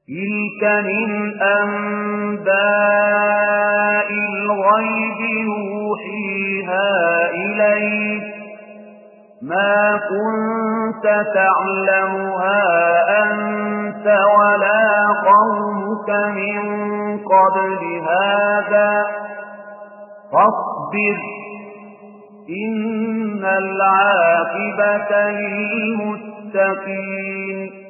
تلك من أنباء الغيب نوحيها إليك ما كنت تعلمها أنت ولا قومك من قبل هذا فاصبر إن العاقبة للمتقين